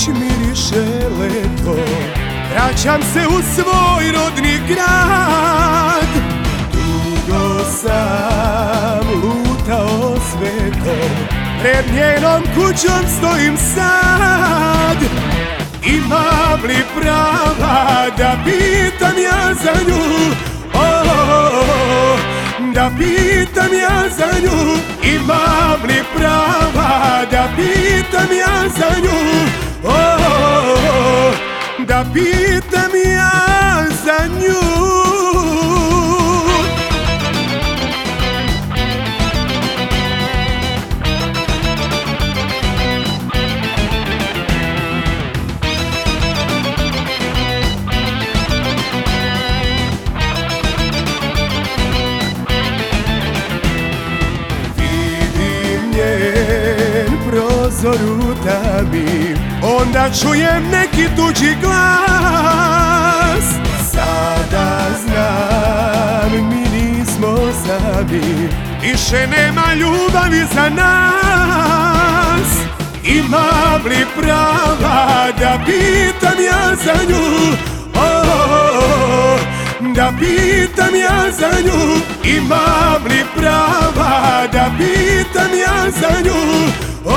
već miriše leto, vraćam se u svoj rodni grad. Dugo sam lutao svetom, pred njenom kućom stojim sad. Imam li prava da pitam ja za nju? Da pitam ja za nju. Imam li prava da pitam ja za nju? Da pitam ja za nju. Prozor utami, onda čujem neki tuđi glas. Sada znam, mi nismo sami, više nema ljubavi za nas. Imam li prava da pitam ja za nju? Da pitam ja za nju. Imam li prava da pitam ja za nju?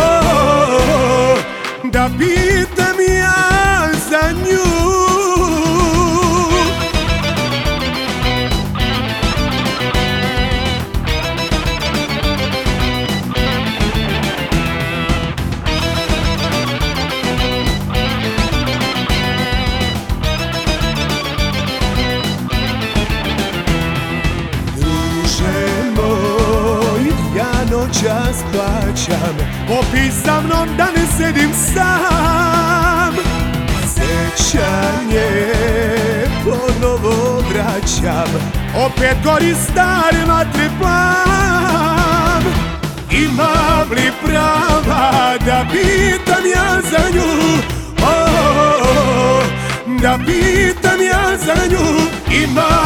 Da pitam ja za nju. Noćas plaćam, popij sa mnom da ne sedim sam. Sjećanje ponovo vraćam, opet gori stari vatri plan. Imam li prava da pitam ja za nju? Da pitam ja za nju. Imam